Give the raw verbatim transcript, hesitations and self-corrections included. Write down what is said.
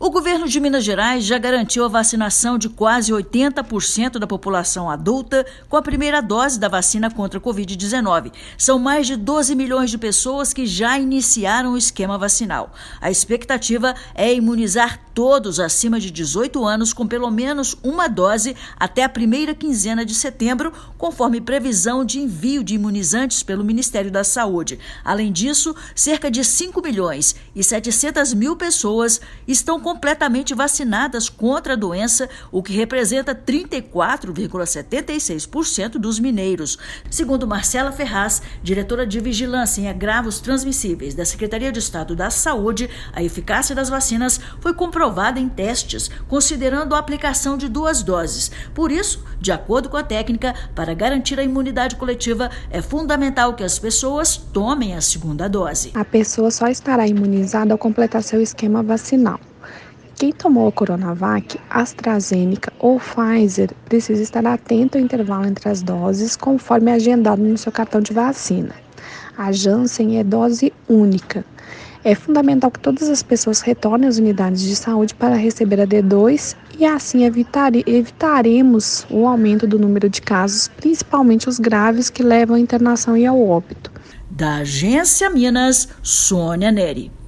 O governo de Minas Gerais já garantiu a vacinação de quase oitenta por cento da população adulta com a primeira dose da vacina contra a covid dezenove. São mais de doze milhões de pessoas que já iniciaram o esquema vacinal. A expectativa é imunizar todos acima de dezoito anos com pelo menos uma dose até a primeira quinzena de setembro, conforme previsão de envio de imunizantes pelo Ministério da Saúde. Além disso, cerca de cinco milhões e setecentas mil pessoas estão com completamente vacinadas contra a doença, o que representa trinta e quatro vírgula setenta e seis por cento dos mineiros. Segundo Marcela Ferraz, diretora de Vigilância em Agravos Transmissíveis da Secretaria de Estado da Saúde, a eficácia das vacinas foi comprovada em testes, considerando a aplicação de duas doses. Por isso, de acordo com a técnica, para garantir a imunidade coletiva, é fundamental que as pessoas tomem a segunda dose. A pessoa só estará imunizada ao completar seu esquema vacinal. Quem tomou a Coronavac, AstraZeneca ou Pfizer precisa estar atento ao intervalo entre as doses, conforme agendado no seu cartão de vacina. A Janssen é dose única. É fundamental que todas as pessoas retornem às unidades de saúde para receber a D dois e assim evitar, evitaremos o aumento do número de casos, principalmente os graves que levam à internação e ao óbito. Da Agência Minas, Sônia Neri.